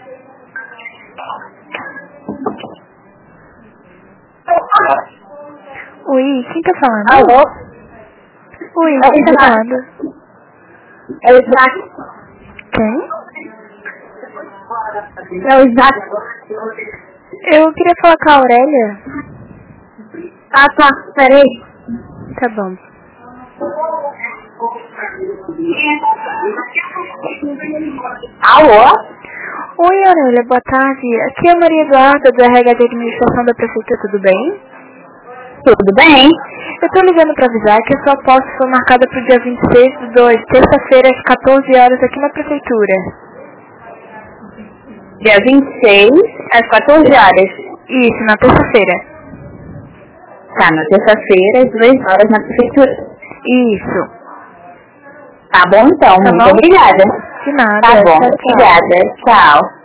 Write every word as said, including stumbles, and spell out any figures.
Oi, quem tá falando? Alô? Oi, É quem o tá Isaac. falando? É o Isaac. Quem? É o Isaac. Eu queria falar com a Aurélia. Ah, tá. Peraí. Tá bom. Alô? Oi, Aurélia, boa tarde. Aqui é a Maria Eduarda, do R H de Administração da Prefeitura, tudo bem? Tudo bem? Eu tô ligando pra avisar que a sua posse foi marcada pro dia vinte e seis do dois, terça-feira, às quatorze horas, aqui na Prefeitura. Dia vinte e seis, às quatorze horas. Isso, na terça-feira. Tá, na terça-feira, às duas horas na prefeitura. Isso. Tá bom então, Tá muito bom? obrigada. De nada. Tá bom, Tchau, tchau. obrigada. Tchau.